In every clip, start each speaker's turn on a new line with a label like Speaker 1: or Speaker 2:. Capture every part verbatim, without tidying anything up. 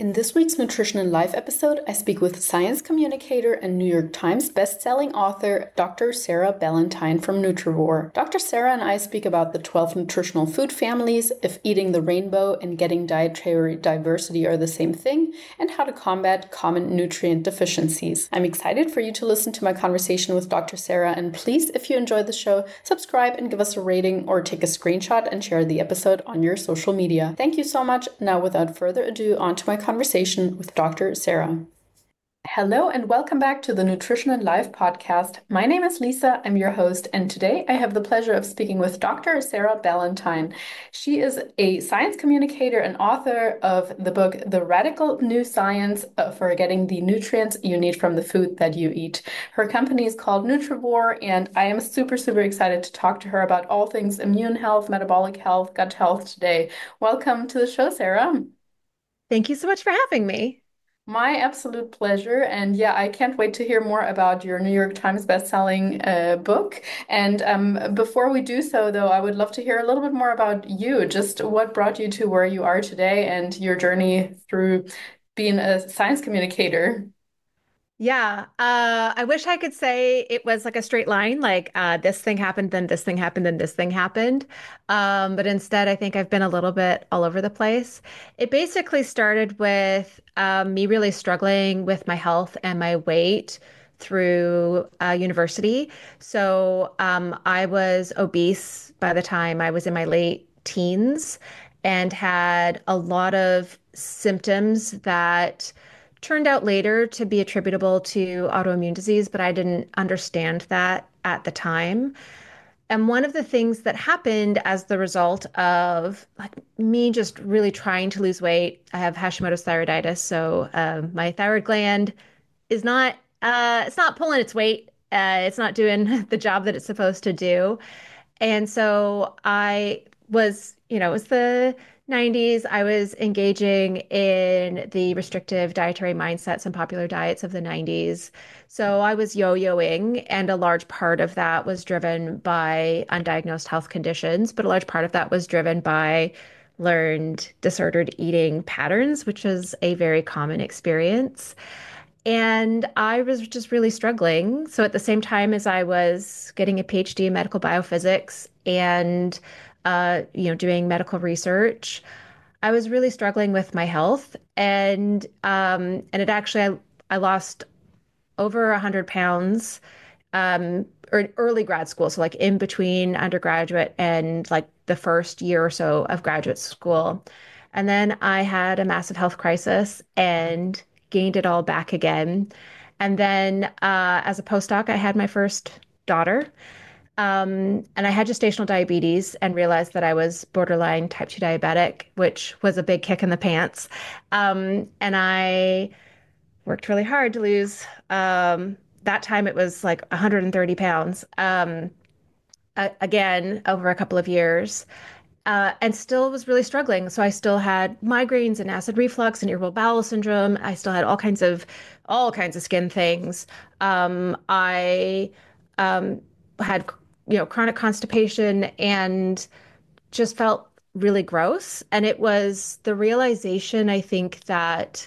Speaker 1: In this week's Nutrition and Life episode, I speak with science communicator and New York Times bestselling author Doctor Sarah Ballantyne from Nutrivore. Doctor Sarah and I speak about the twelve nutritional food families, if eating the rainbow and getting dietary diversity are the same thing, and how to combat common nutrient deficiencies. I'm excited for you to listen to my conversation with Doctor Sarah, and please, if you enjoyed the show, subscribe and give us a rating or take a screenshot and share the episode on your social media. Thank you so much. Now, without further ado, on to my conversation conversation with Doctor Sarah. Hello and welcome back to the Nutrition and Life podcast. My name is Lisa, I'm your host, and today I have the pleasure of speaking with Doctor Sarah Ballantyne. She is a science communicator and author of the book, The Radical New Science for Getting the Nutrients You Need from the Food That You Eat. Her company is called Nutrivore, and I am super, super excited to talk to her about all things immune health, metabolic health, gut health today. Welcome to the show, Sarah.
Speaker 2: Thank you so much for having me.
Speaker 1: My absolute pleasure. And yeah, I can't wait to hear more about your New York Times bestselling uh, book. And um, before we do so, though, I would love to hear a little bit more about you, just what brought you to where you are today and your journey through being a science communicator.
Speaker 2: Yeah, uh, I wish I could say it was like a straight line, like uh, this thing happened, then this thing happened, then this thing happened. Um, but instead, I think I've been a little bit all over the place. It basically started with um, me really struggling with my health and my weight through uh, university. So um, I was obese by the time I was in my late teens and had a lot of symptoms that turned out later to be attributable to autoimmune disease, but I didn't understand that at the time. And one of the things that happened as the result of like me just really trying to lose weight, I have Hashimoto's thyroiditis, so um, my thyroid gland is not uh, it's not pulling its weight. Uh, it's not doing the job that it's supposed to do. And so I was, you know, it was the nineties. I was engaging in the restrictive dietary mindsets and popular diets of the nineties. So I was yo-yoing, and a large part of that was driven by undiagnosed health conditions, but a large part of that was driven by learned disordered eating patterns, which is a very common experience. And I was just really struggling. So at the same time as I was getting a PhD in medical biophysics and uh, you know, doing medical research, I was really struggling with my health. And um, and it actually I, I lost over a hundred pounds um or early grad school. So like in between undergraduate and like the first year or so of graduate school. And then I had a massive health crisis and gained it all back again. And then uh, as a postdoc, I had my first daughter. Um, and I had gestational diabetes and realized that I was borderline type two diabetic, which was a big kick in the pants. Um, and I worked really hard to lose. Um, that time it was like one hundred thirty pounds. Um, a- again, over a couple of years uh, and still was really struggling. So I still had migraines and acid reflux and irritable bowel syndrome. I still had all kinds of all kinds of skin things. Um, I um, had you know chronic constipation and just felt really gross. And it was the realization, I think, that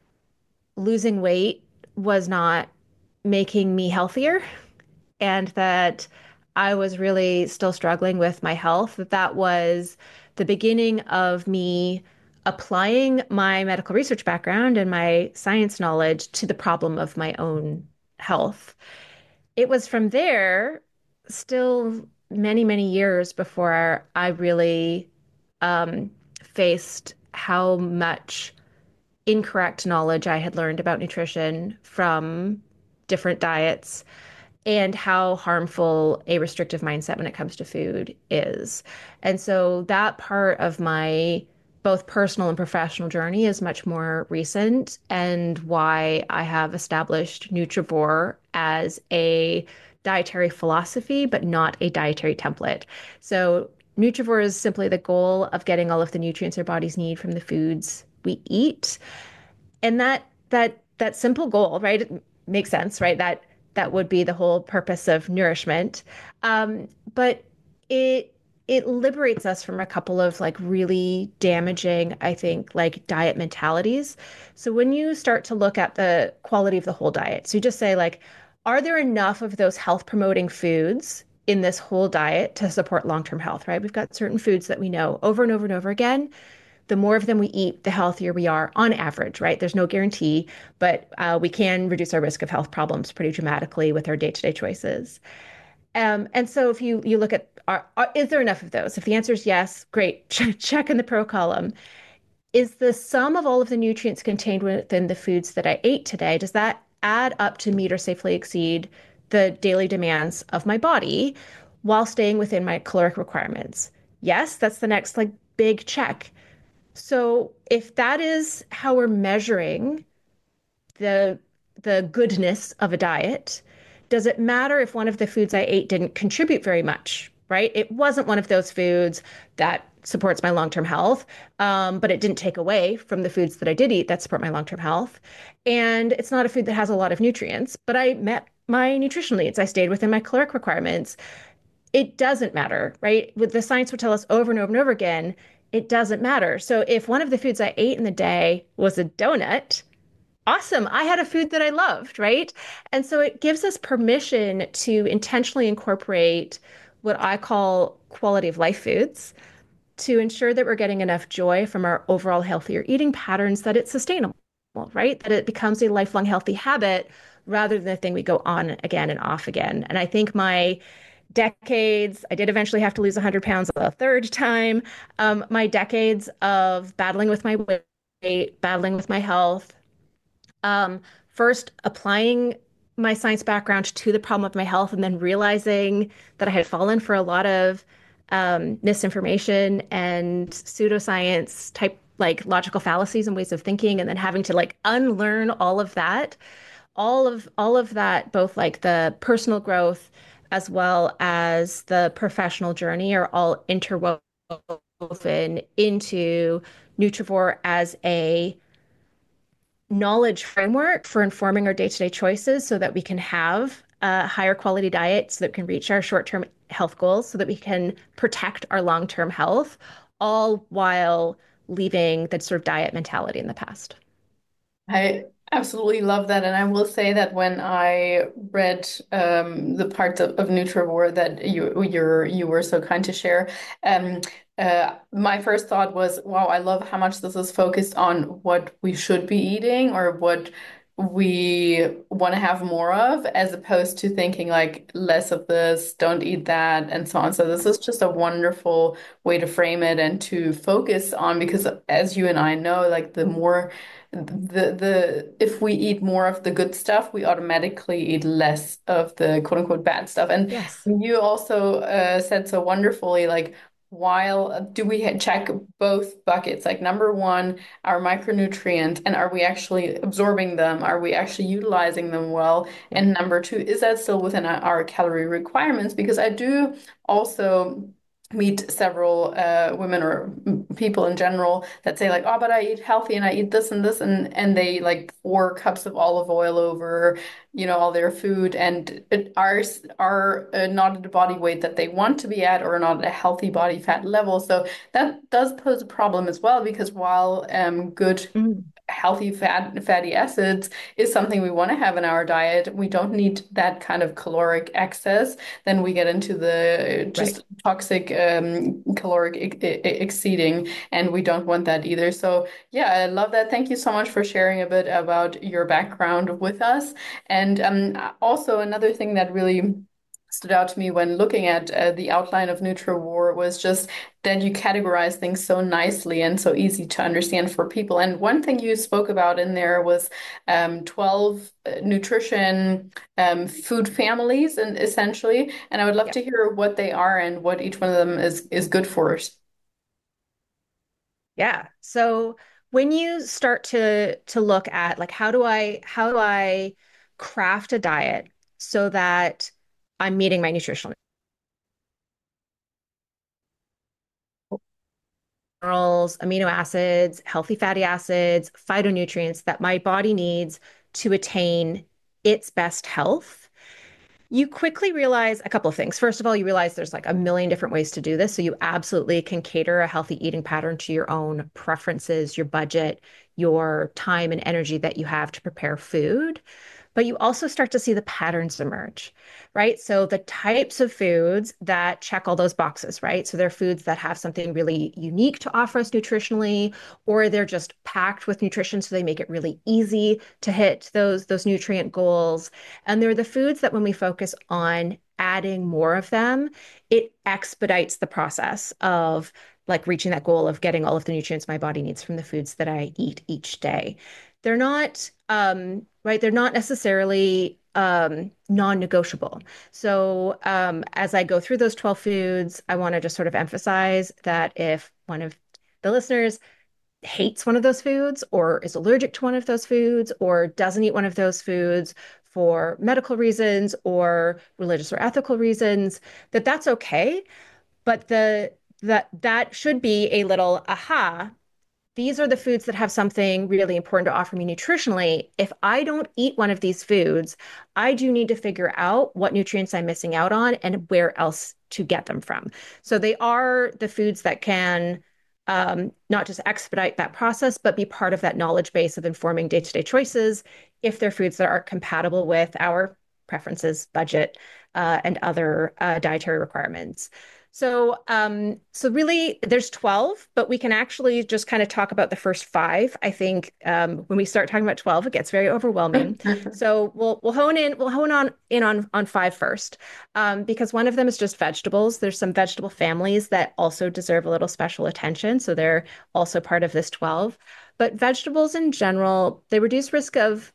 Speaker 2: losing weight was not making me healthier and that I was really still struggling with my health, that that was the beginning of me applying my medical research background and my science knowledge to the problem of my own health. It was from there, still many, many years before I really um, faced how much incorrect knowledge I had learned about nutrition from different diets and how harmful a restrictive mindset when it comes to food is. And so that part of my both personal and professional journey is much more recent, and why I have established Nutrivore as a dietary philosophy, but not a dietary template. So Nutrivore is simply the goal of getting all of the nutrients our bodies need from the foods we eat. And that that that simple goal, right? It makes sense, right? That that would be the whole purpose of nourishment. Um, but it it liberates us from a couple of like really damaging, I think, like diet mentalities. So when you start to look at the quality of the whole diet, so you just say like, are there enough of those health promoting foods in this whole diet to support long-term health, right? We've got certain foods that we know over and over and over again. The more of them we eat, the healthier we are on average, right? There's no guarantee, but uh, we can reduce our risk of health problems pretty dramatically with our day-to-day choices. Um, and so if you you look at are, are, is there enough of those? If the answer is yes, great. Check in the pro column. Is the sum of all of the nutrients contained within the foods that I ate today, does that add up to meet or safely exceed the daily demands of my body while staying within my caloric requirements? Yes, that's the next like big check. So if that is how we're measuring the the goodness of a diet, does it matter if one of the foods I ate didn't contribute very much, right? It wasn't one of those foods that supports my long-term health, um, but it didn't take away from the foods that I did eat that support my long-term health. And it's not a food that has a lot of nutrients, but I met my nutritional needs. I stayed within my caloric requirements. It doesn't matter, right? With the science would tell us over and over and over again, it doesn't matter. So if one of the foods I ate in the day was a donut, awesome. I had a food that I loved, right? And so it gives us permission to intentionally incorporate what I call quality of life foods to ensure that we're getting enough joy from our overall healthier eating patterns that it's sustainable, right? That it becomes a lifelong healthy habit rather than a thing we go on again and off again. And I think my decades, I did eventually have to lose one hundred pounds a third time. Um, my decades of battling with my weight, battling with my health, um, first applying my science background to the problem of my health and then realizing that I had fallen for a lot of um, misinformation and pseudoscience type like logical fallacies and ways of thinking, and then having to like unlearn all of that, all of all of that, both like the personal growth as well as the professional journey are all interwoven into Nutrivore as a knowledge framework for informing our day-to-day choices so that we can have a higher quality diet so that we can reach our short-term health goals so that we can protect our long-term health, all while leaving that sort of diet mentality in the past.
Speaker 1: I absolutely love that. And I will say that when I read um, the parts of, of Nutrivore that you you're, you were so kind to share, um, uh, my first thought was, wow, I love how much this is focused on what we should be eating or what we want to have more of, as opposed to thinking like less of this, don't eat that, and so on. So this is just a wonderful way to frame it and to focus on, because as you and I know, like the more the the if we eat more of the good stuff, we automatically eat less of the quote unquote bad stuff. And
Speaker 2: Yes.
Speaker 1: you also uh, said so wonderfully, like, while do we check both buckets? Like number one, our micronutrients, and are we actually absorbing them? Are we actually utilizing them well?
Speaker 2: Yeah.
Speaker 1: And number two, is that still within our, our calorie requirements? Because I do also meet several uh, women or people in general that say like, oh, but I eat healthy and I eat this and this, and and they like four cups of olive oil over, you know, all their food, and it are are uh, not at the body weight that they want to be at, or not at a healthy body fat level. So that does pose a problem as well, because while um good
Speaker 2: Mm,
Speaker 1: healthy fat fatty acids is something we want to have in our diet, we don't need that kind of caloric excess. Then we get into the
Speaker 2: right.
Speaker 1: just toxic um, caloric e e exceeding, and we don't want that either. So yeah, I love that. Thank you so much for sharing a bit about your background with us. And um, also another thing that really stood out to me when looking at uh, the outline of NutriWar was just that you categorize things so nicely and so easy to understand for people. And one thing you spoke about in there was um, twelve uh, nutrition um, food families, and essentially, and I would love
Speaker 2: Yeah.
Speaker 1: to hear what they are and what each one of them is is good for us.
Speaker 2: Yeah. So when you start to to look at like how do I how do I craft a diet so that I'm meeting my nutritional minerals, amino acids, healthy fatty acids, phytonutrients that my body needs to attain its best health. You quickly realize a couple of things. First of all, you realize there's like a million different ways to do this. So you absolutely can cater a healthy eating pattern to your own preferences, your budget, your time and energy that you have to prepare food. But you also start to see the patterns emerge, right? So the types of foods that check all those boxes, right? So they're foods that have something really unique to offer us nutritionally, or they're just packed with nutrition, so they make it really easy to hit those those nutrient goals. And they're the foods that when we focus on adding more of them, it expedites the process of like reaching that goal of getting all of the nutrients my body needs from the foods that I eat each day. They're not um, right. They're not necessarily um, non-negotiable. So um, as I go through those twelve foods, I want to just sort of emphasize that if one of the listeners hates one of those foods or is allergic to one of those foods or doesn't eat one of those foods for medical reasons or religious or ethical reasons, that that's okay. But the that that should be a little aha. These are the foods that have something really important to offer me nutritionally. If I don't eat one of these foods, I do need to figure out what nutrients I'm missing out on and where else to get them from. So they are the foods that can um, not just expedite that process, but be part of that knowledge base of informing day-to-day choices if they're foods that are compatible with our preferences, budget, uh, and other uh, dietary requirements. So, um, so really, there's twelve, but we can actually just kind of talk about the first five. I think um, when we start talking about twelve, it gets very overwhelming. So we'll we'll hone in we'll hone on in on on five first, um, because one of them is just vegetables. There's some vegetable families that also deserve a little special attention, so they're also part of this twelve. But vegetables in general, they reduce risk of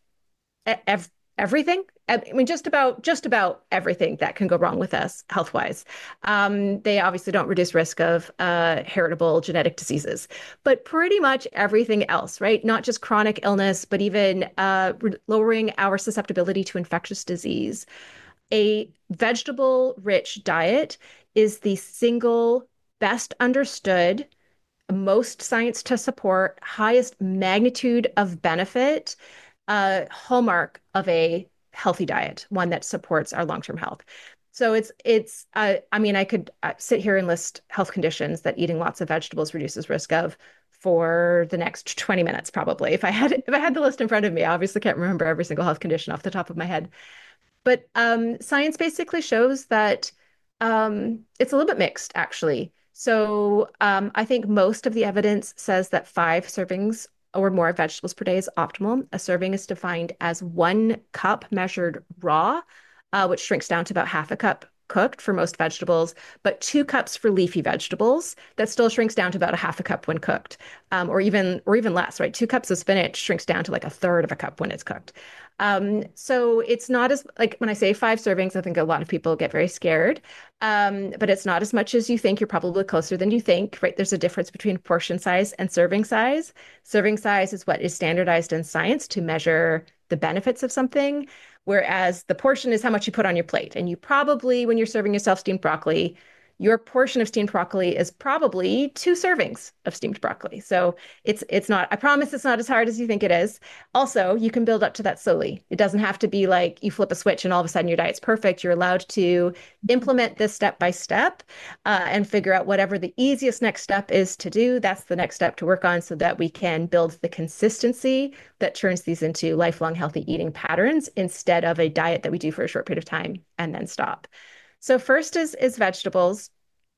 Speaker 2: ev everything. I mean, just about just about everything that can go wrong with us health wise. Um, they obviously don't reduce risk of uh, heritable genetic diseases, but pretty much everything else, right? Not just chronic illness, but even uh, lowering our susceptibility to infectious disease. A vegetable rich diet is the single best understood, most science to support, highest magnitude of benefit a hallmark of a healthy diet, one that supports our long-term health. So it's it's uh, I mean, I could uh, sit here and list health conditions that eating lots of vegetables reduces risk of for the next twenty minutes, probably. If I had if I had the list in front of me, I obviously can't remember every single health condition off the top of my head. But um, science basically shows that um, it's a little bit mixed, actually. So um, I think most of the evidence says that five servings or more vegetables per day is optimal. A serving is defined as one cup measured raw, uh, which shrinks down to about half a cup cooked for most vegetables, but two cups for leafy vegetables. That still shrinks down to about a half a cup when cooked, um, or even or even less, right? Two cups of spinach shrinks down to like a third of a cup when it's cooked. Um, so it's not as like when I say five servings, I think a lot of people get very scared. Um, but it's not as much as you think. You're probably closer than you think, right? There's a difference between portion size and serving size. Serving size is what is standardized in science to measure the benefits of something, whereas the portion is how much you put on your plate. And you probably, when you're serving yourself steamed broccoli, your portion of steamed broccoli is probably two servings of steamed broccoli. So it's it's not, I promise it's not as hard as you think it is. Also, you can build up to that slowly. It doesn't have to be like you flip a switch and all of a sudden your diet's perfect. You're allowed to implement this step by step uh, and figure out whatever the easiest next step is to do. That's the next step to work on so that we can build the consistency that turns these into lifelong healthy eating patterns instead of a diet that we do for a short period of time and then stop. So first is is vegetables.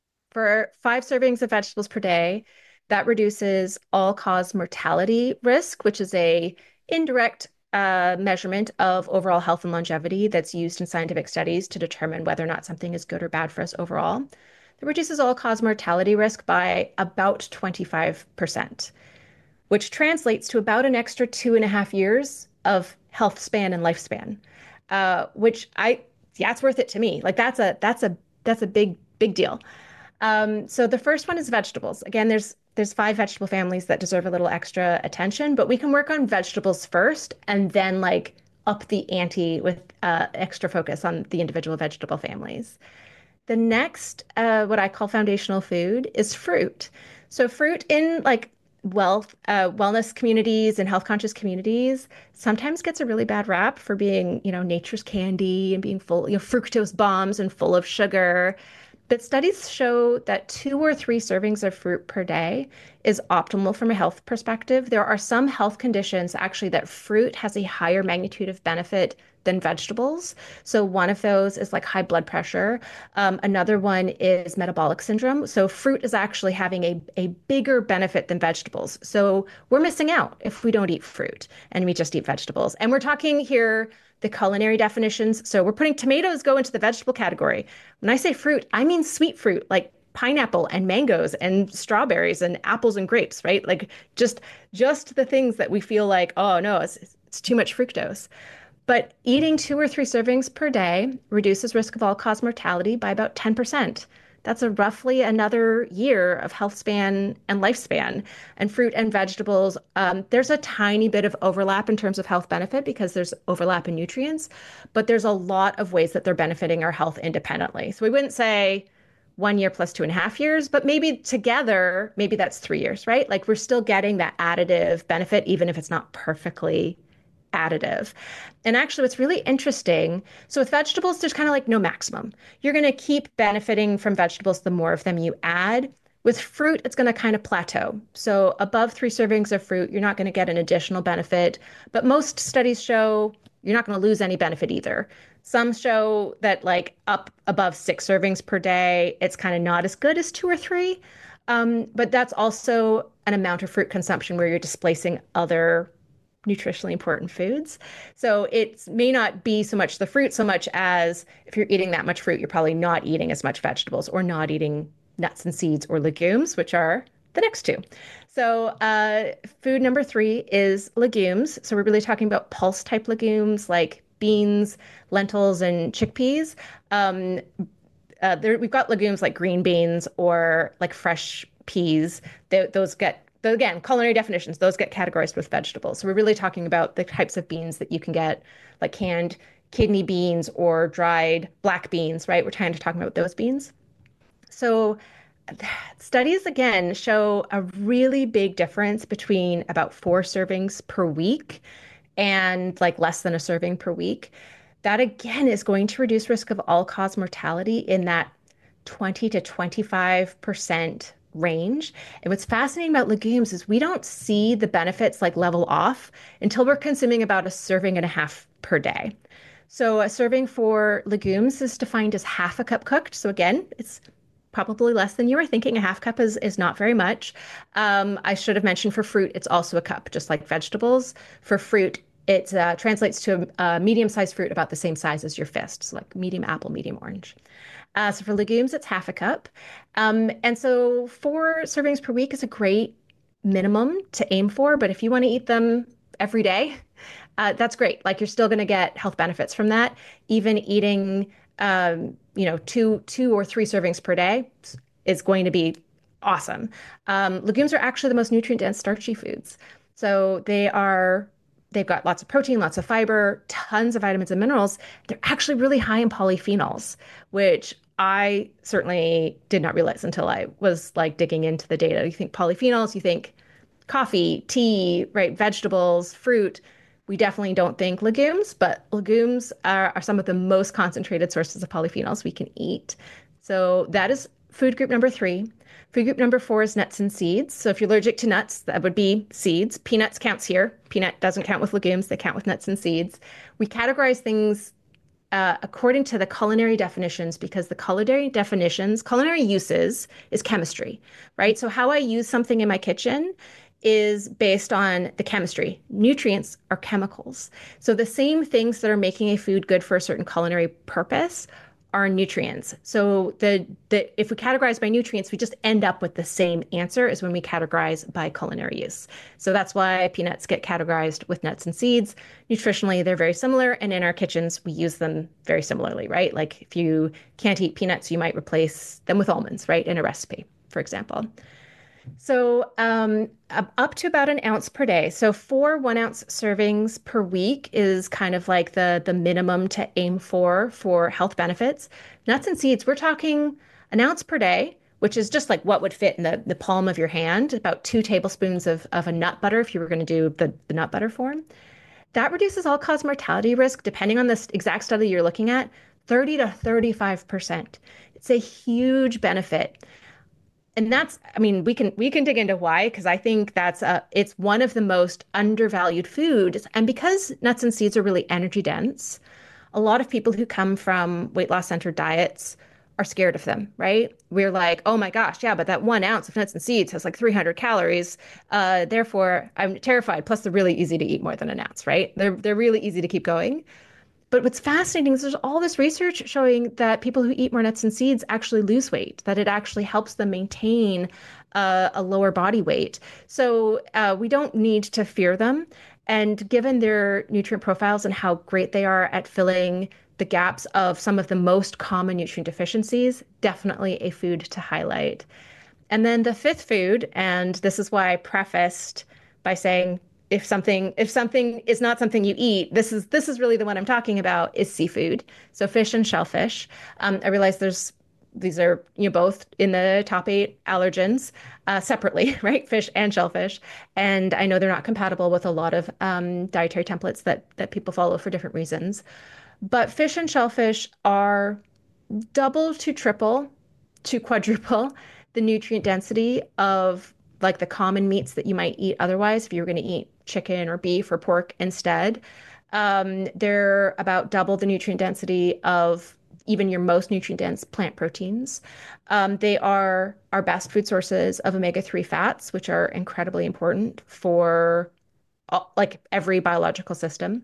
Speaker 2: For five servings of vegetables per day, that reduces all-cause mortality risk, which is a indirect uh, measurement of overall health and longevity that's used in scientific studies to determine whether or not something is good or bad for us overall. It reduces all-cause mortality risk by about twenty-five percent, which translates to about an extra two and a half years of health span and lifespan, uh, which I yeah, it's worth it to me. Like that's a that's a that's a big big deal. Um, so the first one is vegetables. Again, there's there's five vegetable families that deserve a little extra attention, but we can work on vegetables first and then like up the ante with uh, extra focus on the individual vegetable families. The next, uh, what I call foundational food, is fruit. So fruit in like wealth, uh, wellness communities and health conscious communities sometimes gets a really bad rap for being, you know, nature's candy and being full, you know, fructose bombs and full of sugar. But studies show that two or three servings of fruit per day is optimal from a health perspective. There are some health conditions actually that fruit has a higher magnitude of benefit than vegetables. So one of those is like high blood pressure. Um, another one is metabolic syndrome. So fruit is actually having a, a bigger benefit than vegetables. So we're missing out if we don't eat fruit and we just eat vegetables. And we're talking here the culinary definitions. So we're putting tomatoes go into the vegetable category. When I say fruit, I mean sweet fruit, like pineapple and mangoes and strawberries and apples and grapes, right? Like just just the things that we feel like, oh no, it's it's too much fructose. But eating two or three servings per day reduces risk of all-cause mortality by about ten percent. That's a roughly another year of health span and lifespan. And fruit and vegetables, um, there's a tiny bit of overlap in terms of health benefit because there's overlap in nutrients, but there's a lot of ways that they're benefiting our health independently. So we wouldn't say one year plus two and a half years, but maybe together, maybe that's three years, right? Like we're still getting that additive benefit, even if it's not perfectly additive. And actually, what's really interesting, so with vegetables, there's kind of like no maximum. You're going to keep benefiting from vegetables the more of them you add. With fruit, it's going to kind of plateau. So above three servings of fruit, you're not going to get an additional benefit. But most studies show you're not going to lose any benefit either. Some show that like up above six servings per day, it's kind of not as good as two or three. Um, but that's also an amount of fruit consumption where you're displacing other nutritionally important foods. So it may not be so much the fruit so much as if you're eating that much fruit, you're probably not eating as much vegetables or not eating nuts and seeds or legumes, which are the next two. So uh, food number three is legumes. So we're really talking about pulse type legumes like beans, lentils, and chickpeas. Um, uh, there, we've got legumes like green beans or like fresh peas. They, those get So again, culinary definitions, those get categorized with vegetables. So we're really talking about the types of beans that you can get, like canned kidney beans or dried black beans, right? We're trying to talk about those beans. So studies again show a really big difference between about four servings per week and like less than a serving per week. That again is going to reduce risk of all-cause mortality in that twenty to twenty-five percent range. And what's fascinating about legumes is we don't see the benefits like level off until we're consuming about a serving and a half per day. So a serving for legumes is defined as half a cup cooked. So again, it's probably less than you were thinking. A half cup is, is not very much. Um, I should have mentioned for fruit, it's also a cup, just like vegetables. For fruit, it uh, translates to a, a medium-sized fruit about the same size as your fist, so like medium apple, medium orange. Uh, so for legumes, it's half a cup. Um, and so four servings per week is a great minimum to aim for. But if you want to eat them every day, uh, that's great. Like you're still going to get health benefits from that. Even eating, um, you know, two, two or three servings per day is going to be awesome. Um, legumes are actually the most nutrient dense starchy foods. So they are They've got lots of protein, lots of fiber, tons of vitamins and minerals. They're actually really high in polyphenols, which I certainly did not realize until I was like digging into the data. You think polyphenols, you think coffee, tea, right? Vegetables, fruit. We definitely don't think legumes, but legumes are, are some of the most concentrated sources of polyphenols we can eat. So that is food group number three. Food group number four is nuts and seeds. So if you're allergic to nuts, that would be seeds. Peanuts counts here. Peanut doesn't count with legumes. They count with nuts and seeds. We categorize things uh, according to the culinary definitions because the culinary definitions, culinary uses is chemistry, right? So how I use something in my kitchen is based on the chemistry. Nutrients are chemicals. So the same things that are making a food good for a certain culinary purpose are nutrients. So the, the if we categorize by nutrients, we just end up with the same answer as when we categorize by culinary use. So that's why peanuts get categorized with nuts and seeds. Nutritionally, they're very similar. And in our kitchens, we use them very similarly, right? Like if you can't eat peanuts, you might replace them with almonds, right? In a recipe, for example. So um, up to about an ounce per day. So four one ounce servings per week is kind of like the, the minimum to aim for for health benefits. Nuts and seeds, we're talking an ounce per day which is just like what would fit in the, the palm of your hand, about two tablespoons of, of a nut butter if you were going to do the, the nut butter form. That reduces all-cause mortality risk, depending on this exact study you're looking at, thirty to thirty-five percent. It's a huge benefit. And that's, I mean, we can we can dig into why, because I think that's a it's one of the most undervalued foods. And because nuts and seeds are really energy dense, a lot of people who come from weight loss center diets are scared of them, right? We're like, oh my gosh, yeah, but that one ounce of nuts and seeds has like three hundred calories. Uh, therefore, I'm terrified. Plus, they're really easy to eat more than an ounce, right? They're they're really easy to keep going. But what's fascinating is there's all this research showing that people who eat more nuts and seeds actually lose weight, that it actually helps them maintain uh, a lower body weight. So uh, we don't need to fear them. And given their nutrient profiles and how great they are at filling the gaps of some of the most common nutrient deficiencies, definitely a food to highlight. And then the fifth food, and this is why I prefaced by saying if something if something is not something you eat, this is this is really the one I'm talking about, is seafood. So fish and shellfish. Um, I realize there's these are you know both in the top eight allergens uh, separately, right? Fish and shellfish, and I know they're not compatible with a lot of um, dietary templates that that people follow for different reasons. But fish and shellfish are double to triple to quadruple the nutrient density of like the common meats that you might eat otherwise if you were going to eat chicken or beef or pork instead. Um, they're about double the nutrient density of even your most nutrient dense plant proteins. Um, they are our best food sources of omega three fats, which are incredibly important for all, like every biological system.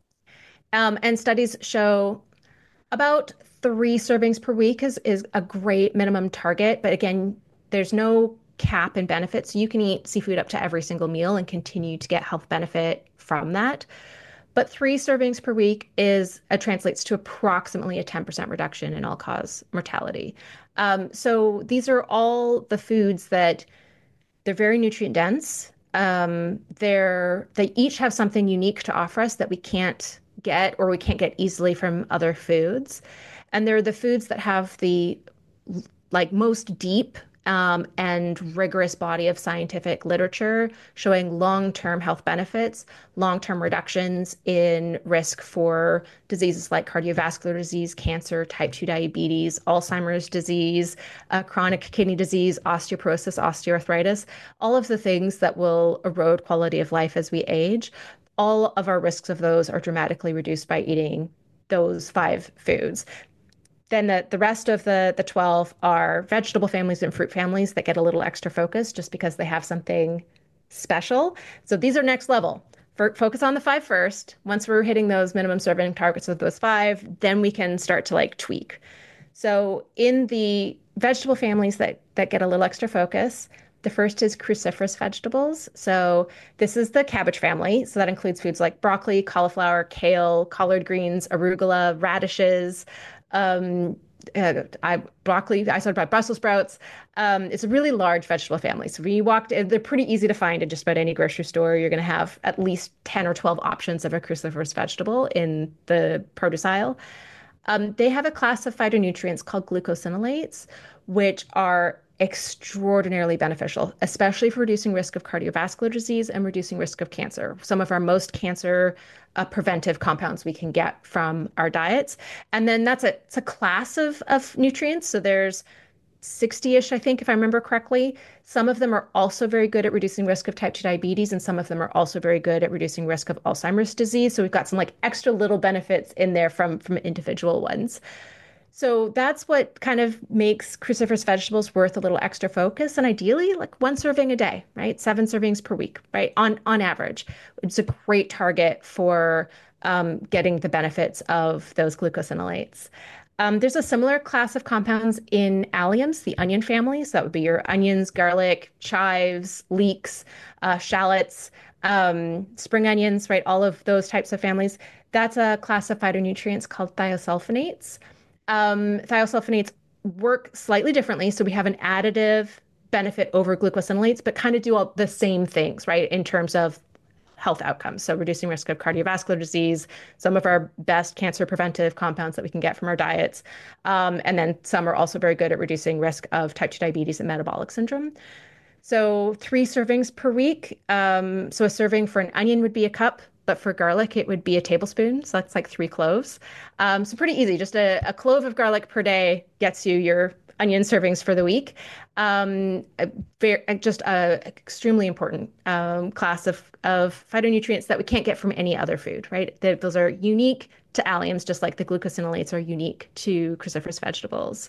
Speaker 2: Um, and studies show about three servings per week is, is a great minimum target. But again, there's no cap and benefit. So you can eat seafood up to every single meal and continue to get health benefit from that. But three servings per week is uh, translates to approximately a ten percent reduction in all-cause mortality. Um, so these are all the foods that they're very nutrient dense. Um, they're they each have something unique to offer us that we can't get or we can't get easily from other foods. And they're the foods that have the like most deep um, and rigorous body of scientific literature showing long-term health benefits, long-term reductions in risk for diseases like cardiovascular disease, cancer, type two diabetes, Alzheimer's disease, uh, chronic kidney disease, osteoporosis, osteoarthritis, all of the things that will erode quality of life as we age. All of our risks of those are dramatically reduced by eating those five foods. Then the, the rest of the, the twelve are vegetable families and fruit families that get a little extra focus just because they have something special. So these are next level. For, focus on the five first. Once we're hitting those minimum serving targets of those five, then we can start to like tweak. So in the vegetable families that, that get a little extra focus, the first is cruciferous vegetables. So this is the cabbage family. So that includes foods like broccoli, cauliflower, kale, collard greens, arugula, radishes, um, uh, I, broccoli, I started by Brussels sprouts. Um, it's a really large vegetable family. So when you walked, they're pretty easy to find in just about any grocery store. You're going to have at least ten or twelve options of a cruciferous vegetable in the produce aisle. Um, they have a class of phytonutrients called glucosinolates, which are extraordinarily beneficial, especially for reducing risk of cardiovascular disease and reducing risk of cancer. Some of our most cancer uh, preventive compounds we can get from our diets. And then that's a, it's a class of, of nutrients. So there's sixty-ish, I think, if I remember correctly. Some of them are also very good at reducing risk of type two diabetes, and some of them are also very good at reducing risk of Alzheimer's disease. So we've got some like extra little benefits in there from, from individual ones. So that's what kind of makes cruciferous vegetables worth a little extra focus. And ideally, like one serving a day, right? Seven servings per week, right? On on average. It's a great target for um, getting the benefits of those glucosinolates. Um, there's a similar class of compounds in alliums, the onion family. So that would be your onions, garlic, chives, leeks, uh, shallots, um, spring onions, right? All of those types of families. That's a class of phytonutrients called thiosulfonates. Um, thiosulfonates work slightly differently. So we have an additive benefit over glucosinolates, but kind of do all the same things, right? In terms of health outcomes. So reducing risk of cardiovascular disease, some of our best cancer preventive compounds that we can get from our diets. Um, and then some are also very good at reducing risk of type two diabetes and metabolic syndrome. So three servings per week. Um, so a serving for an onion would be a cup, but for garlic, it would be a tablespoon. So that's like three cloves. Um, so pretty easy. Just a, a clove of garlic per day gets you your onion servings for the week. Um, a, very, just a extremely important um, class of, of phytonutrients that we can't get from any other food, right? They, those are unique to alliums, just like the glucosinolates are unique to cruciferous vegetables.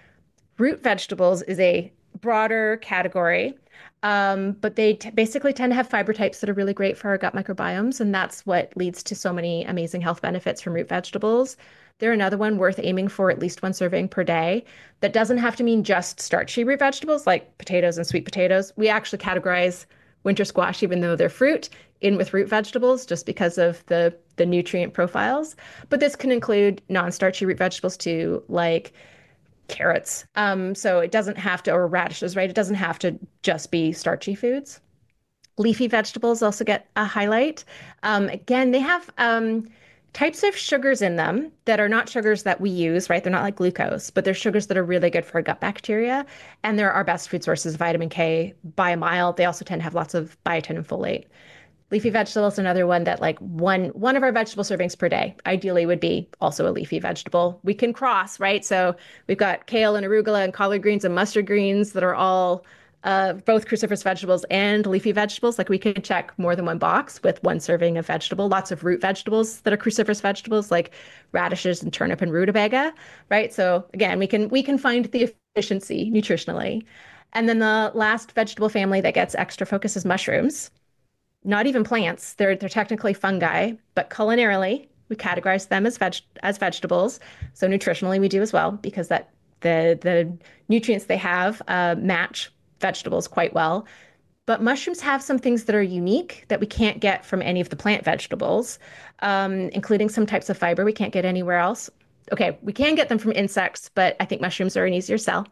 Speaker 2: Root vegetables is a broader category, um, but they t- basically tend to have fiber types that are really great for our gut microbiomes, and that's what leads to so many amazing health benefits from root vegetables. They're another one worth aiming for at least one serving per day. That doesn't have to mean just starchy root vegetables like potatoes and sweet potatoes. We actually categorize winter squash, even though they're fruit, in with root vegetables just because of the the nutrient profiles. But this can include non-starchy root vegetables too, like carrots. Um, so it doesn't have to, or radishes, right? It doesn't have to just be starchy foods. Leafy vegetables also get a highlight. Um, again, they have um, types of sugars in them that are not sugars that we use, right? They're not like glucose, but they're sugars that are really good for our gut bacteria. And they're our best food sources, vitamin K by a mile. They also tend to have lots of biotin and folate. Leafy vegetables, another one that like one one of our vegetable servings per day ideally would be also a leafy vegetable. We can cross, right? So we've got kale and arugula and collard greens and mustard greens that are all uh, both cruciferous vegetables and leafy vegetables. Like we can check more than one box with one serving of vegetable. Lots of root vegetables that are cruciferous vegetables like radishes and turnip and rutabaga, right? So again, we can we can find the efficiency nutritionally. And then the last vegetable family that gets extra focus is mushrooms. Not even plants. They're they're technically fungi, but culinarily we categorize them as veg as vegetables. So nutritionally we do as well because that the the nutrients they have uh, match vegetables quite well. But mushrooms have some things that are unique that we can't get from any of the plant vegetables, um, including some types of fiber we can't get anywhere else. Okay, we can get them from insects, but I think mushrooms are an easier sell.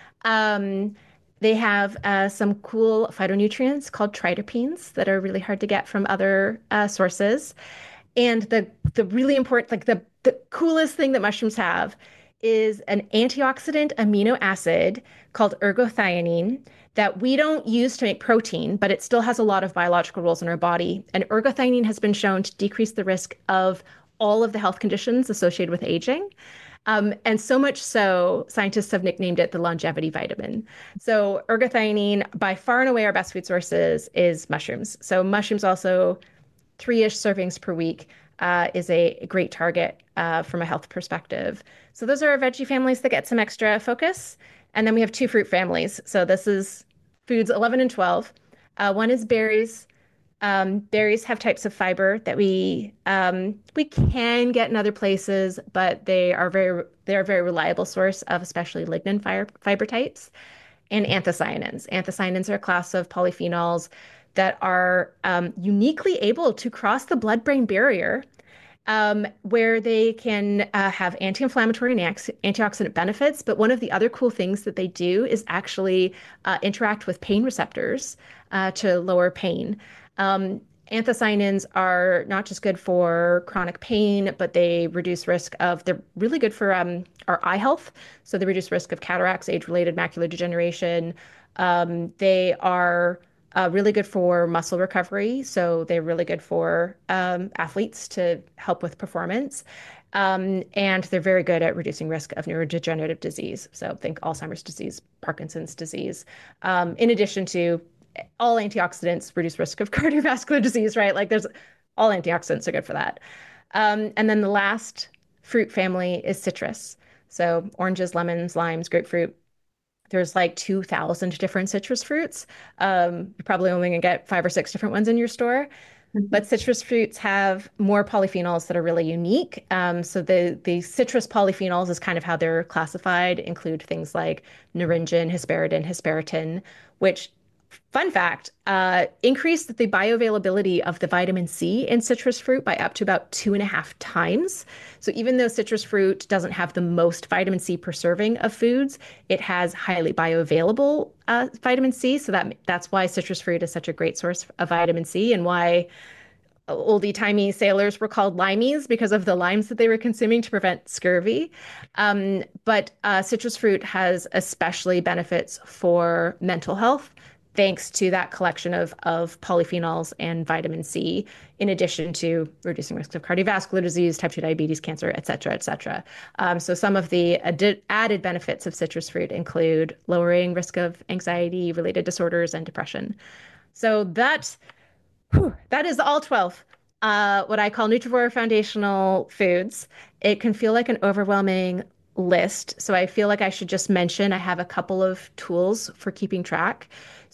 Speaker 2: Um, they have uh, some cool phytonutrients called triterpenes that are really hard to get from other uh, sources. And the the really important, like the the coolest thing that mushrooms have is an antioxidant amino acid called ergothioneine that we don't use to make protein, but it still has a lot of biological roles in our body. And ergothioneine has been shown to decrease the risk of all of the health conditions associated with aging. Um, and so much so, scientists have nicknamed it the longevity vitamin. So ergothioneine, by far and away our best food sources is mushrooms. So mushrooms also three-ish servings per week uh, is a great target uh, from a health perspective. So those are our veggie families that get some extra focus. And then we have two fruit families. So this is foods eleven and twelve. Uh, one is berries. Um, berries have types of fiber that we um, we can get in other places, but they are very they're a very reliable source of especially lignin fiber, fiber types and anthocyanins. Anthocyanins are a class of polyphenols that are um, uniquely able to cross the blood-brain barrier, um, where they can uh, have anti-inflammatory and antioxidant benefits. But one of the other cool things that they do is actually uh, interact with pain receptors uh, to lower pain. Um, Anthocyanins are not just good for chronic pain, but they reduce risk of, they're really good for um, our eye health. So they reduce risk of cataracts, age-related macular degeneration. Um, they are uh, really good for muscle recovery. So they're really good for um, athletes to help with performance. Um, and they're very good at reducing risk of neurodegenerative disease. So think Alzheimer's disease, Parkinson's disease, um, in addition to all antioxidants reduce risk of cardiovascular disease, right? Like there's all antioxidants are good for that. Um, and then the last fruit family is citrus. So oranges, lemons, limes, grapefruit. There's like two thousand different citrus fruits. Um, you're probably only gonna get five or six different ones in your store. But citrus fruits have more polyphenols that are really unique. Um, so the, the citrus polyphenols is kind of how they're classified, include things like naringin, hesperidin, hesperitin, which fun fact, uh, increased the bioavailability of the vitamin C in citrus fruit by up to about two and a half times. So even though citrus fruit doesn't have the most vitamin C per serving of foods, it has highly bioavailable uh, vitamin C. So that that's why citrus fruit is such a great source of vitamin C and why oldie-timey sailors were called limeys because of the limes that they were consuming to prevent scurvy. Um, but uh, citrus fruit has especially benefits for mental health, thanks to that collection of, of polyphenols and vitamin C, in addition to reducing risk of cardiovascular disease, type two diabetes, cancer, et cetera, et cetera. Um, so some of the ad added benefits of citrus fruit include lowering risk of anxiety-related disorders and depression. So that Whew, that is all twelve. Uh, what I call Nutrivore foundational foods. It can feel like an overwhelming list. So I feel like I should just mention I have a couple of tools for keeping track.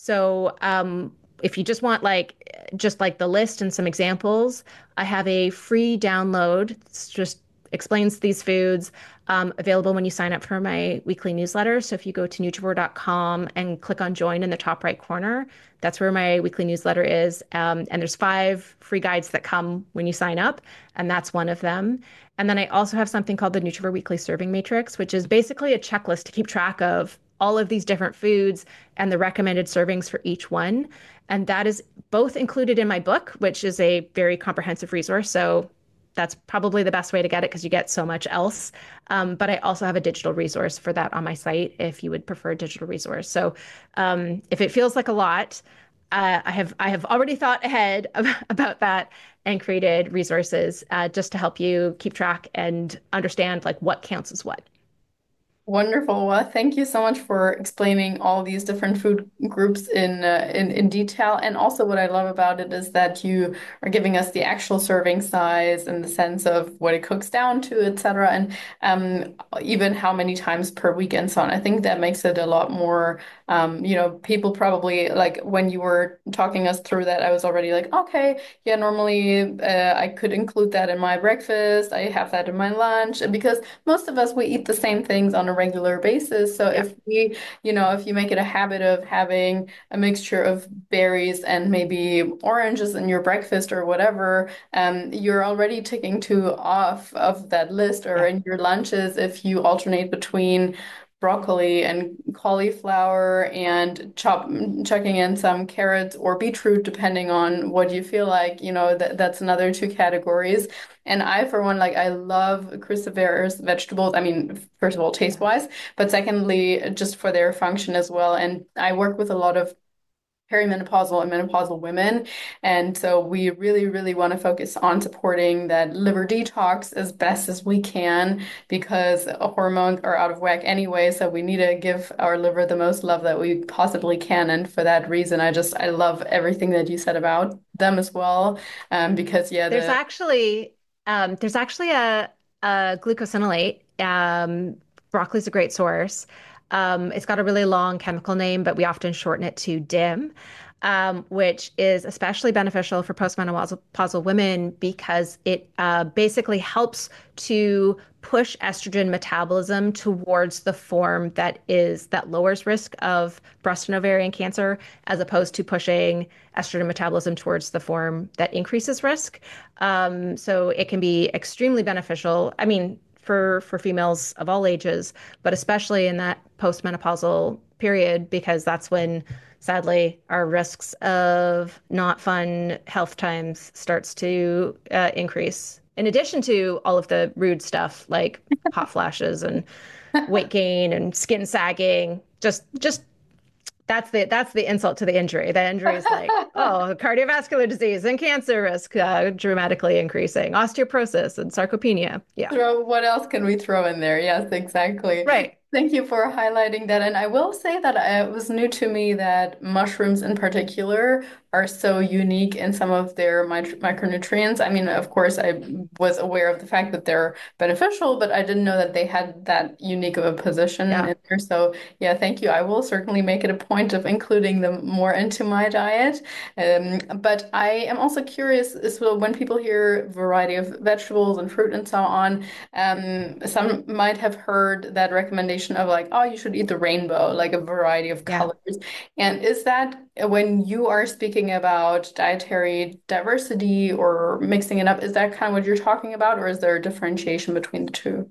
Speaker 2: So um, if you just want like just like the list and some examples, I have a free download. It's just explains these foods, um, available when you sign up for my weekly newsletter. So if you go to nutrivore dot com and click on join in the top right corner, that's where my weekly newsletter is. Um, and there's five free guides that come when you sign up, and that's one of them. And then I also have something called the Nutrivore Weekly Serving Matrix, which is basically a checklist to keep track of all of these different foods and the recommended servings for each one. And that is both included in my book, which is a very comprehensive resource. So that's probably the best way to get it because you get so much else. Um, but I also have a digital resource for that on my site if you would prefer a digital resource. So um, if it feels like a lot, uh, I have I have already thought ahead about that and created resources uh, just to help you keep track and understand like what counts as what.
Speaker 1: Wonderful. Well, thank you so much for explaining all these different food groups in, uh, in in detail. And also, what I love about it is that you are giving us the actual serving size and the sense of what it cooks down to, et cetera, and um, even how many times per week and so on. I think that makes it a lot more. Um, you know, people probably like when you were talking us through that, I was already like, okay, yeah, normally uh, I could include that in my breakfast. I have that in my lunch because most of us we eat the same things on a regular basis. So
Speaker 2: Yeah.
Speaker 1: if we, you know, if you make it a habit of having a mixture of berries and maybe oranges in your breakfast or whatever, um, you're already ticking two off of that list. Or
Speaker 2: Yeah.
Speaker 1: in your lunches, if you alternate between broccoli and cauliflower and chop chucking in some carrots or beetroot depending on what you feel like, you know, that that's another two categories. And I, for one, like I love cruciferous vegetables. I mean, first of all, taste wise, but secondly, just for their function as well. And I work with a lot of perimenopausal and menopausal women. And so we really, really want to focus on supporting that liver detox as best as we can because hormones are out of whack anyway. So we need to give our liver the most love that we possibly can. And for that reason, I just, I love everything that you said about them as well. Um, because yeah,
Speaker 2: There's
Speaker 1: the
Speaker 2: actually um, there's actually a, a glucosinolate. Um, broccoli is a great source. Um, it's got a really long chemical name, but we often shorten it to D I M, um, which is especially beneficial for postmenopausal women because it uh, basically helps to push estrogen metabolism towards the form that is that lowers risk of breast and ovarian cancer, as opposed to pushing estrogen metabolism towards the form that increases risk. Um, so it can be extremely beneficial. I mean, for for females of all ages, but especially in that postmenopausal period, because that's when, sadly, our risks of not fun health times starts to uh, increase. In addition to all of the rude stuff like hot flashes and weight gain and skin sagging, just just that's the that's the insult to the injury. The injury is like, oh, cardiovascular disease and cancer risk uh, dramatically increasing, osteoporosis and sarcopenia. Yeah,
Speaker 1: throw what else can we throw in there? Yes, exactly.
Speaker 2: right.
Speaker 1: Thank you for highlighting that. And I will say that uh, it was new to me that mushrooms in particular are so unique in some of their mi micronutrients. I mean, of course, I was aware of the fact that they're beneficial, but I didn't know that they had that unique of a position
Speaker 2: Yeah.
Speaker 1: in there. So, yeah, thank you. I will certainly make it a point of including them more into my diet. Um, but I am also curious as well when people hear variety of vegetables and fruit and so on. Um, some might have heard that recommendation of like, oh, you should eat the rainbow, like a variety of
Speaker 2: Yeah.
Speaker 1: colors. And is that when you are speaking about dietary diversity or mixing it up, is that kind of what you're talking about, or is there a differentiation between the two?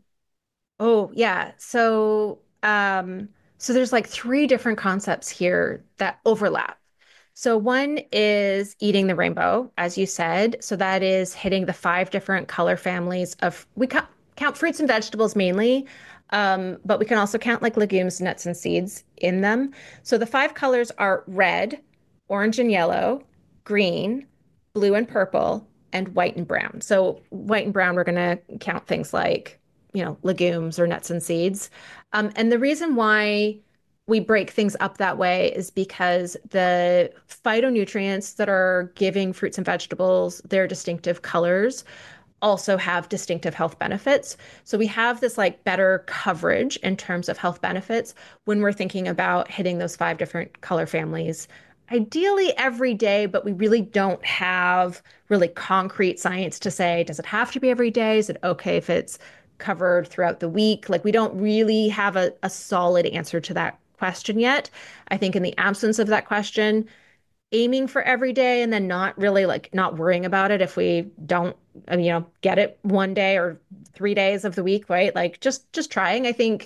Speaker 2: Oh, yeah. So, um, so there's like three different concepts here that overlap. So one is eating the rainbow, as you said. So that is hitting the five different color families of, we count, count fruits and vegetables mainly, um, but we can also count like legumes, nuts, and seeds in them. So the five colors are red, orange and yellow, green, blue and purple, and white and brown. So white and brown, we're going to count things like, you know, legumes or nuts and seeds. Um, and the reason why we break things up that way is because the phytonutrients that are giving fruits and vegetables their distinctive colors also have distinctive health benefits. So we have this like better coverage in terms of health benefits when we're thinking about hitting those five different color families. Ideally every day, but we really don't have really concrete science to say, does it have to be every day? Is it okay if it's covered throughout the week? Like we don't really have a, a solid answer to that question yet. I think in the absence of that question, aiming for every day and then not really like not worrying about it if we don't uh, you know get it one day or three days of the week, right? Like just just trying, I think,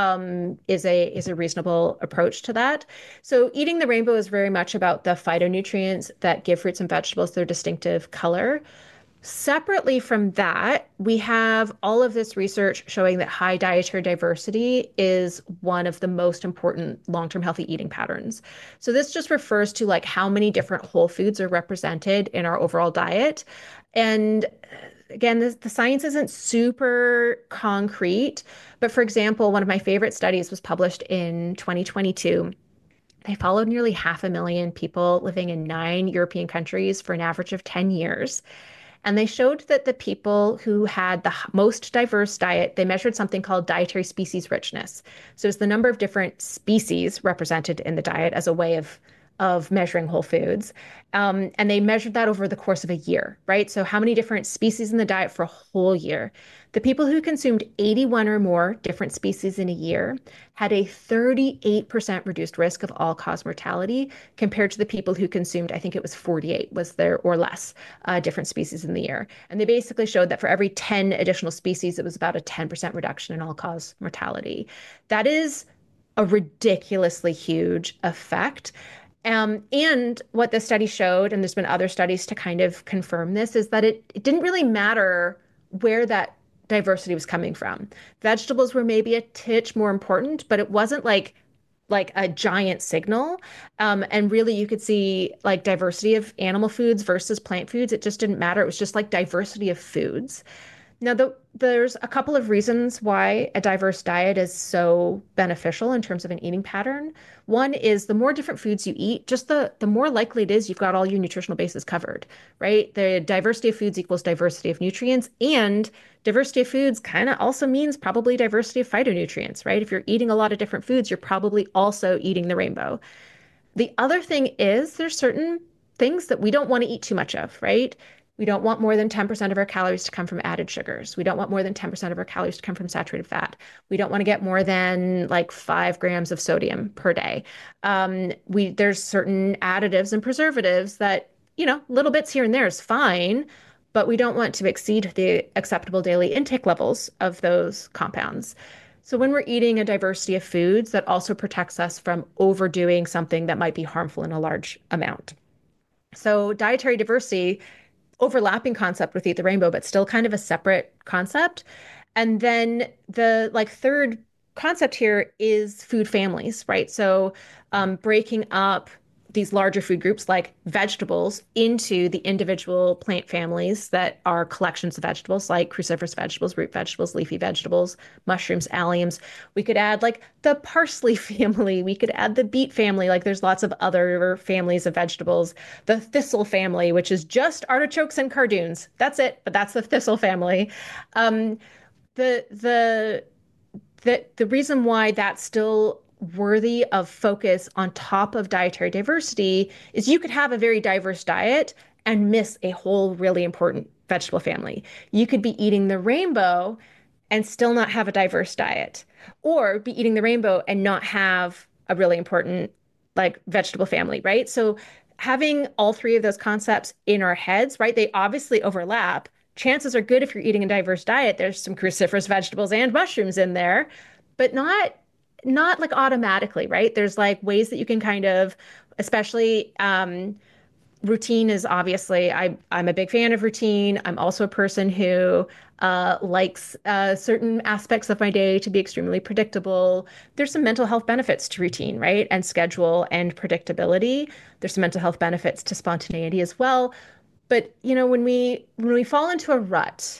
Speaker 2: um is a is a reasonable approach to that. So eating the rainbow is very much about the phytonutrients that give fruits and vegetables their distinctive color. Separately from that, we have all of this research showing that high dietary diversity is one of the most important long-term healthy eating patterns. So this just refers to like how many different whole foods are represented in our overall diet. And again, this, the science isn't super concrete, but for example, one of my favorite studies was published in twenty twenty-two. They followed nearly half a million people living in nine European countries for an average of ten years. And they showed that the people who had the most diverse diet, they measured something called dietary species richness. So it's the number of different species represented in the diet as a way of of measuring whole foods. Um, and they measured that over the course of a year, right? So how many different species in the diet for a whole year? The people who consumed eighty-one or more different species in a year had a thirty-eight percent reduced risk of all-cause mortality compared to the people who consumed, I think it was forty-eight was there or less uh, different species in the year. And they basically showed that for every ten additional species, it was about a ten percent reduction in all-cause mortality. That is a ridiculously huge effect. Um, and what the study showed, and there's been other studies to kind of confirm this, is that it, it didn't really matter where that diversity was coming from. Vegetables were maybe a titch more important, but it wasn't like like a giant signal. Um, and really, you could see like diversity of animal foods versus plant foods. It just didn't matter. It was just like diversity of foods. Now, the, there's a couple of reasons why a diverse diet is so beneficial in terms of an eating pattern. One is the more different foods you eat, just the, the more likely it is you've got all your nutritional bases covered, right? The diversity of foods equals diversity of nutrients, and diversity of foods kind of also means probably diversity of phytonutrients, right? If you're eating a lot of different foods, you're probably also eating the rainbow. The other thing is there's certain things that we don't want to eat too much of, right? We don't want more than ten percent of our calories to come from added sugars. We don't want more than ten percent of our calories to come from saturated fat. We don't want to get more than like five grams of sodium per day. Um, we there's certain additives and preservatives that, you know, little bits here and there is fine, but we don't want to exceed the acceptable daily intake levels of those compounds. So when we're eating a diversity of foods, that also protects us from overdoing something that might be harmful in a large amount. So dietary diversity, overlapping concept with Eat the Rainbow, but still kind of a separate concept. And then the like third concept here is food families, right? So um, breaking up these larger food groups like vegetables into the individual plant families that are collections of vegetables like cruciferous vegetables, root vegetables, leafy vegetables, mushrooms, alliums. We could add like the parsley family. We could add the beet family. Like there's lots of other families of vegetables. The thistle family, which is just artichokes and cardoons. That's it, but that's the thistle family. Um, the the the the reason why that's still worthy of focus on top of dietary diversity is you could have a very diverse diet and miss a whole really important vegetable family. You could be eating the rainbow and still not have a diverse diet, or be eating the rainbow and not have a really important like vegetable family, right? So having all three of those concepts in our heads, right? They obviously overlap. Chances are good if you're eating a diverse diet, there's some cruciferous vegetables and mushrooms in there, but not not like automatically, right? There's like ways that you can kind of especially um, routine is obviously I I'm a big fan of routine. I'm also a person who uh, likes uh, certain aspects of my day to be extremely predictable. There's some mental health benefits to routine, right? And schedule and predictability. There's some mental health benefits to spontaneity as well. But you know, when we when we fall into a rut,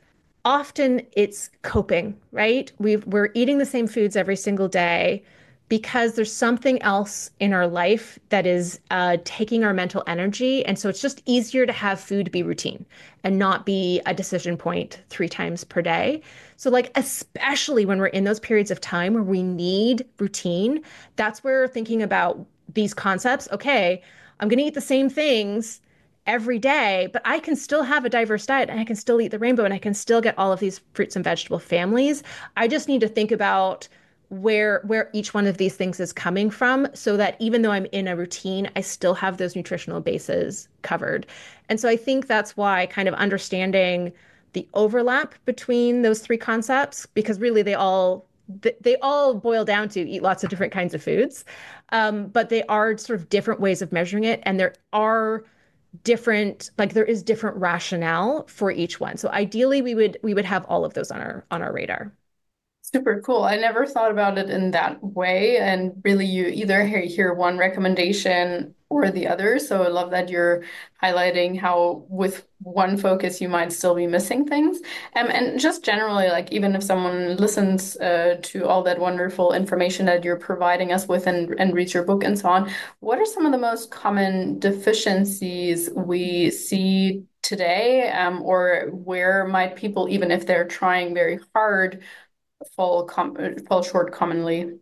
Speaker 2: often it's coping, right? we we're eating the same foods every single day because there's something else in our life that is uh, taking our mental energy. And so it's just easier to have food be routine and not be a decision point three times per day. So, like, especially when we're in those periods of time where we need routine, that's where thinking about these concepts, okay, I'm going to eat the same things every day, but I can still have a diverse diet and I can still eat the rainbow and I can still get all of these fruits and vegetable families. I just need to think about where where each one of these things is coming from so that even though I'm in a routine, I still have those nutritional bases covered. And so I think that's why kind of understanding the overlap between those three concepts, because really they all they all boil down to eat lots of different kinds of foods, um, but they are sort of different ways of measuring it, and there are different like there is different rationale for each one. So ideally we would we would have all of those on our on our radar.
Speaker 1: Super cool. I never thought about it in that way. And really, you either hear, hear one recommendation or the other. So I love that you're highlighting how, with one focus, you might still be missing things. Um, and just generally, like, even if someone listens uh, to all that wonderful information that you're providing us with and, and reads your book and so on, what are some of the most common deficiencies we see today? Um, or where might people, even if they're trying very hard, fall com fall short commonly?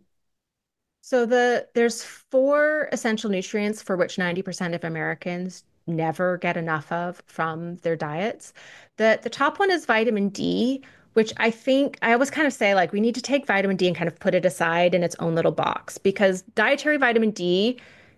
Speaker 2: So the there's four essential nutrients for which ninety percent of Americans never get enough of from their diets. The the top one is vitamin D, which I think I always kind of say like we need to take vitamin D and kind of put it aside in its own little box because dietary vitamin D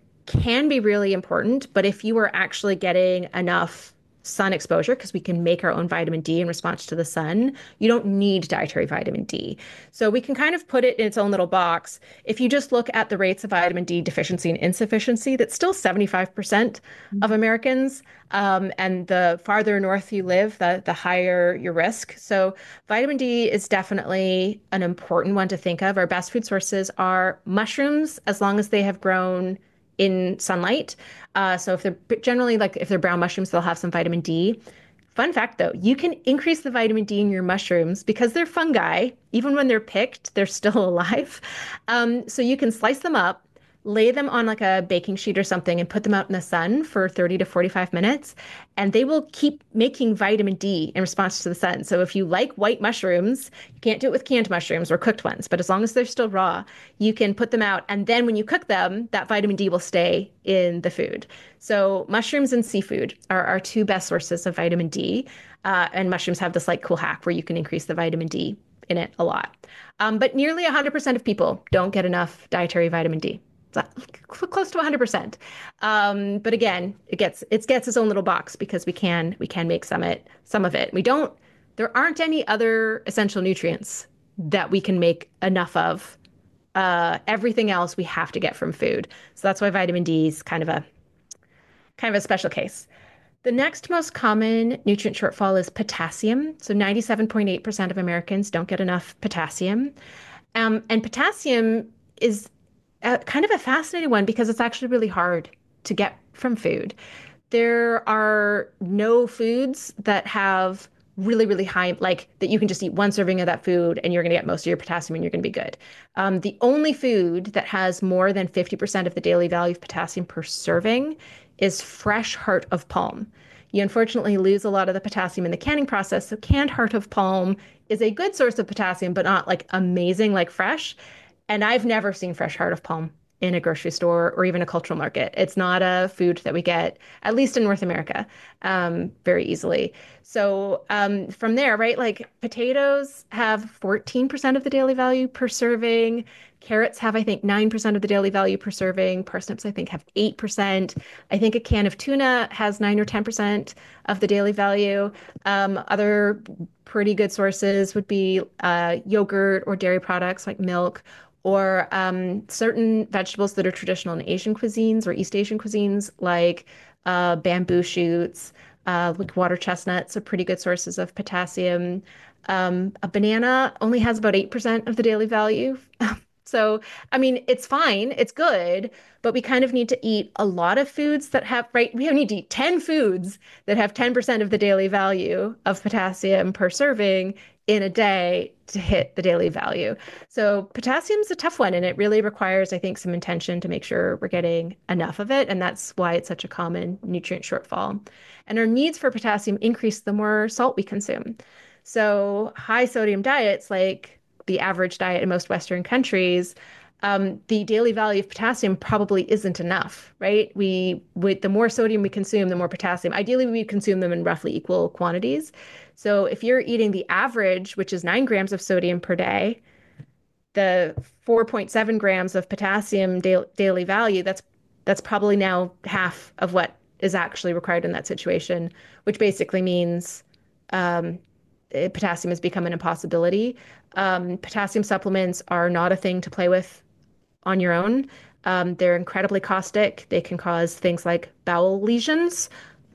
Speaker 2: can be really important, but if you are actually getting enough sun exposure, because we can make our own vitamin D in response to the sun, you don't need dietary vitamin D. So we can kind of put it in its own little box. If you just look at the rates of vitamin D deficiency and insufficiency, that's still seventy-five percent of Americans. Um, and the farther north you live, the, the higher your risk. So vitamin D is definitely an important one to think of. Our best food sources are mushrooms, as long as they have grown in sunlight. Uh, so if they're generally like if they're brown mushrooms, they'll have some vitamin D. Fun fact though, you can increase the vitamin D in your mushrooms because they're fungi. Even when they're picked, they're still alive. Um, so you can slice them up, lay them on like a baking sheet or something, and put them out in the sun for thirty to forty-five minutes, and they will keep making vitamin D in response to the sun. So if you like white mushrooms, you can't do it with canned mushrooms or cooked ones, but as long as they're still raw, you can put them out. And then when you cook them, that vitamin D will stay in the food. So mushrooms and seafood are our two best sources of vitamin D. Uh, and mushrooms have this like cool hack where you can increase the vitamin D in it a lot. Um, but nearly one hundred percent of people don't get enough dietary vitamin D. Close to one hundred percent. Um, but again, it gets it gets its own little box because we can we can make some it some of it. We don't. There aren't any other essential nutrients that we can make enough of. Uh, everything else we have to get from food. So that's why vitamin D is kind of a kind of a special case. The next most common nutrient shortfall is potassium. So ninety-seven point eight percent of Americans don't get enough potassium. Um, and potassium is a, kind of a fascinating one because it's actually really hard to get from food. There are no foods that have really, really high, like that you can just eat one serving of that food and you're going to get most of your potassium and you're going to be good. Um, the only food that has more than fifty percent of the daily value of potassium per serving is fresh heart of palm. You unfortunately lose a lot of the potassium in the canning process. So canned heart of palm is a good source of potassium, but not like amazing like fresh. And I've never seen fresh heart of palm in a grocery store or even a cultural market. It's not a food that we get, at least in North America, um, very easily. So um, from there, right, like potatoes have fourteen percent of the daily value per serving. Carrots have, I think, nine percent of the daily value per serving. Parsnips, I think, have eight percent. I think a can of tuna has nine or ten percent of the daily value. Um, other pretty good sources would be uh, yogurt or dairy products like milk. or um, certain vegetables that are traditional in Asian cuisines or East Asian cuisines, like uh, bamboo shoots, uh, like water chestnuts are pretty good sources of potassium. Um, a banana only has about eight percent of the daily value. So, I mean, it's fine, it's good, but we kind of need to eat a lot of foods that have, right? We need to eat ten foods that have ten percent of the daily value of potassium per serving in a day to hit the daily value. So, potassium is a tough one, and it really requires, I think, some intention to make sure we're getting enough of it. And that's why it's such a common nutrient shortfall. And our needs for potassium increase the more salt we consume. So, high sodium diets like the average diet in most Western countries, um, the daily value of potassium probably isn't enough, right? We, with the more sodium we consume, the more potassium. Ideally, we consume them in roughly equal quantities. So if you're eating the average, which is nine grams of sodium per day, the four point seven grams of potassium da daily value, that's that's probably now half of what is actually required in that situation, which basically means um, potassium has become an impossibility. Um, potassium supplements are not a thing to play with on your own. Um, they're incredibly caustic. They can cause things like bowel lesions.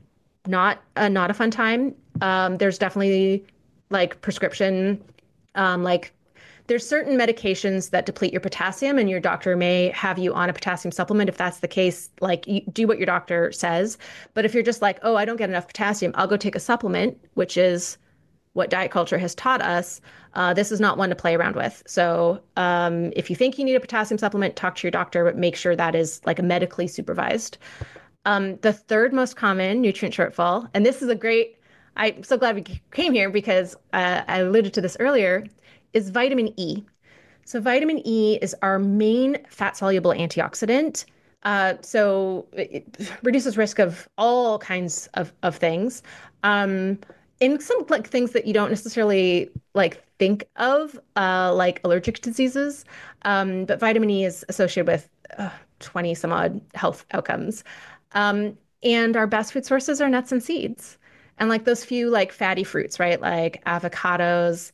Speaker 2: Not a, not a fun time. Um, there's definitely like prescription, um, like there's certain medications that deplete your potassium, and your doctor may have you on a potassium supplement. If that's the case, like you do what your doctor says. But if you're just like, oh, I don't get enough potassium, I'll go take a supplement, which is what diet culture has taught us. Uh, this is not one to play around with. So um, if you think you need a potassium supplement, talk to your doctor, but make sure that is like a medically supervised. Um, the third most common nutrient shortfall, and this is a great, I'm so glad we came here because uh, I alluded to this earlier, is vitamin E. So vitamin E is our main fat-soluble antioxidant. Uh, so it reduces risk of all kinds of, of things. Um, in some like things that you don't necessarily like think of, uh, like allergic diseases. Um, but vitamin E is associated with uh, twenty some odd health outcomes. Um, and our best food sources are nuts and seeds. And like those few like fatty fruits, right? Like avocados,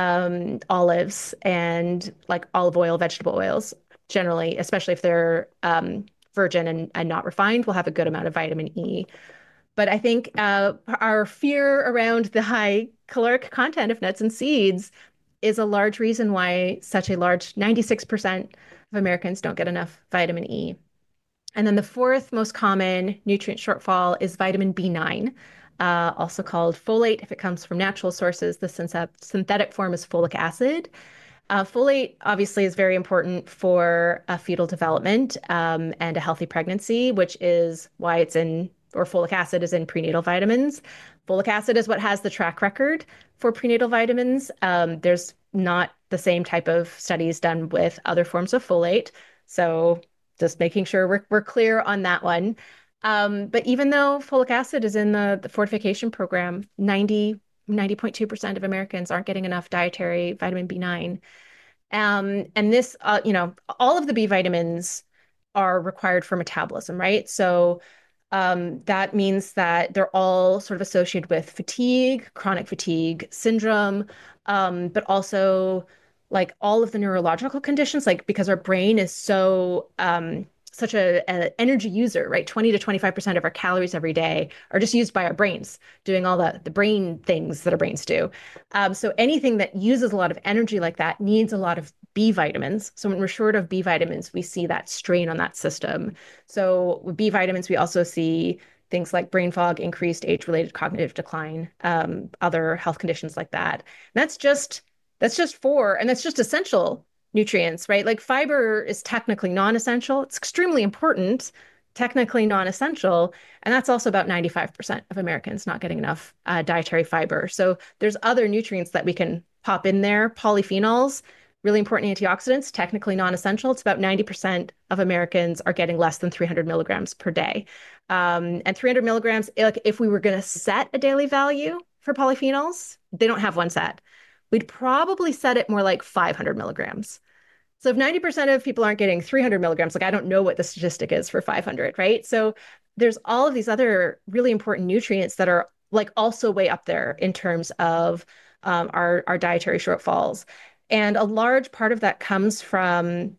Speaker 2: um, olives, and like olive oil, vegetable oils, generally, especially if they're um, virgin and, and not refined, will have a good amount of vitamin E. But I think uh, our fear around the high caloric content of nuts and seeds is a large reason why such a large ninety-six percent of Americans don't get enough vitamin E. And then the fourth most common nutrient shortfall is vitamin B nine, uh, also called folate if it comes from natural sources. The synthetic form is folic acid. Uh, folate obviously is very important for uh, fetal development um, and a healthy pregnancy, which is why it's in, or folic acid is in prenatal vitamins. Folic acid is what has the track record for prenatal vitamins. Um, there's not the same type of studies done with other forms of folate. So just making sure we're, we're clear on that one. Um, but even though folic acid is in the, the fortification program, ninety, ninety point two percent of Americans aren't getting enough dietary vitamin B nine. Um, and this, uh, you know, all of the B vitamins are required for metabolism, right? So um, that means that they're all sort of associated with fatigue, chronic fatigue syndrome, um, but also like all of the neurological conditions, like because our brain is so um, such a, a energy user, right? twenty to twenty-five percent of our calories every day are just used by our brains, doing all the, the brain things that our brains do. Um, so anything that uses a lot of energy like that needs a lot of B vitamins. So when we're short of B vitamins, we see that strain on that system. So with B vitamins, we also see things like brain fog, increased age-related cognitive decline, um, other health conditions like that. And that's just that's just four, and that's just essential nutrients, right? Like fiber is technically non-essential. It's extremely important, technically non-essential. And that's also about ninety-five percent of Americans not getting enough uh, dietary fiber. So there's other nutrients that we can pop in there. Polyphenols, really important antioxidants, technically non-essential. It's about ninety percent of Americans are getting less than three hundred milligrams per day. Um, and three hundred milligrams, like if we were going to set a daily value for polyphenols, they don't have one set. We'd probably set it more like five hundred milligrams. So if ninety percent of people aren't getting three hundred milligrams, like I don't know what the statistic is for five hundred, right? So there's all of these other really important nutrients that are like also way up there in terms of um, our, our dietary shortfalls. And a large part of that comes from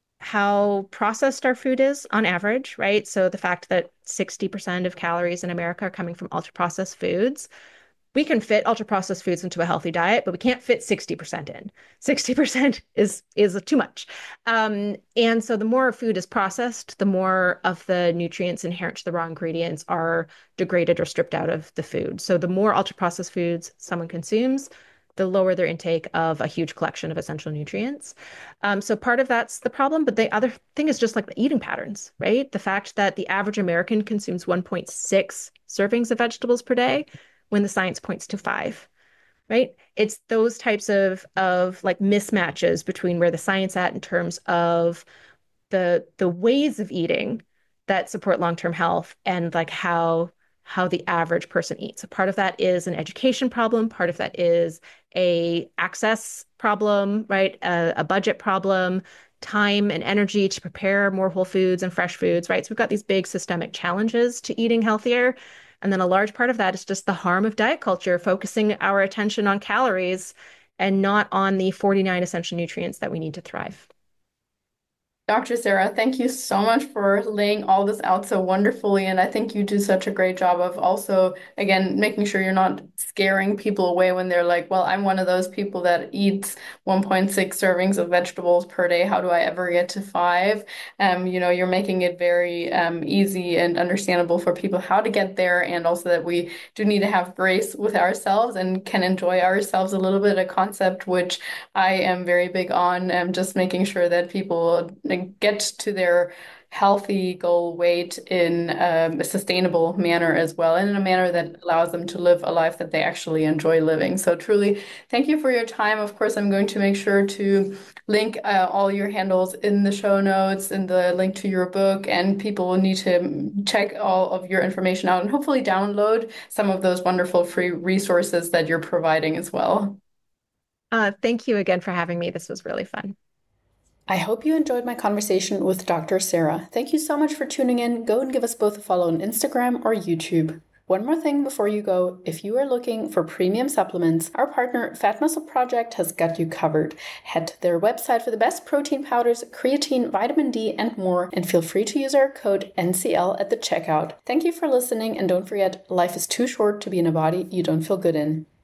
Speaker 2: how processed our food is on average, right? So the fact that sixty percent of calories in America are coming from ultra processed foods. We can fit ultra processed foods into a healthy diet, but we can't fit sixty percent in. sixty percent is is too much. Um, and so the more food is processed, the more of the nutrients inherent to the raw ingredients are degraded or stripped out of the food. So the more ultra processed foods someone consumes, the lower their intake of a huge collection of essential nutrients. Um, so part of that's the problem, but the other thing is just like the eating patterns, right? The fact that the average American consumes one point six servings of vegetables per day when the science points to five, right? It's those types of of like mismatches between where the science at in terms of the the ways of eating that support long-term health and like how how the average person eats. So part of that is an education problem, part of that is a access problem, right? A, a budget problem, time and energy to prepare more whole foods and fresh foods, right? So we've got these big systemic challenges to eating healthier. And then a large part of that is just the harm of diet culture, focusing our attention on calories and not on the forty-nine essential nutrients that we need to thrive.
Speaker 1: Doctor Sarah, thank you so much for laying all this out so wonderfully. And I think you do such a great job of also, again, making sure you're not scaring people away when they're like, well, I'm one of those people that eats one point six servings of vegetables per day. How do I ever get to five? Um, you know, you're making it very um, easy and understandable for people how to get there. And also that we do need to have grace with ourselves and can enjoy ourselves a little bit, a concept which I am very big on, um, just making sure that people get to their healthy goal weight in um, a sustainable manner as well, and in a manner that allows them to live a life that they actually enjoy living. So truly, thank you for your time. Of course, I'm going to make sure to link uh, all your handles in the show notes and the link to your book, and people will need to check all of your information out and hopefully download some of those wonderful free resources that you're providing as well.
Speaker 2: Uh, thank you again for having me. This was really fun.
Speaker 1: I hope you enjoyed my conversation with Doctor Sarah. Thank you so much for tuning in. Go and give us both a follow on Instagram or YouTube. One more thing before you go, if you are looking for premium supplements, our partner Fat Muscle Project has got you covered. Head to their website for the best protein powders, creatine, vitamin D, and more, and feel free to use our code N C L at the checkout. Thank you for listening, and don't forget, life is too short to be in a body you don't feel good in.